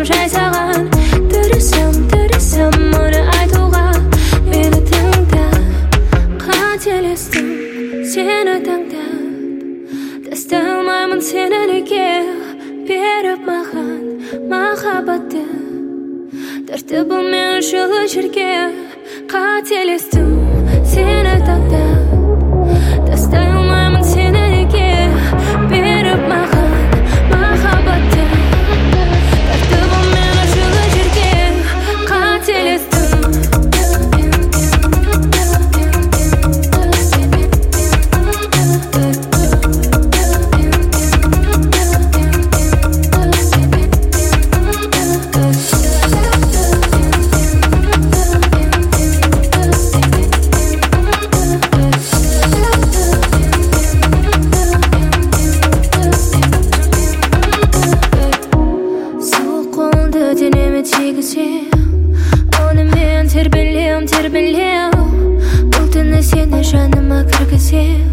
жүрегім жайсаған. Тырысам мұны айтуға. Мені тыңда, қателестім сені таңдап. Тастай алмаймын сені неге, беріп маған махаббатты. Тәртібі мен жылы жерге, қателестім сені таңдап. Тастай алмаймын сені неге, беріп маған махаббатты. Тәртібі мен жылы жерге, қателестім. Денеме тигізем, оны мен тербелем. Бұл түні сені жаныма кіргізем.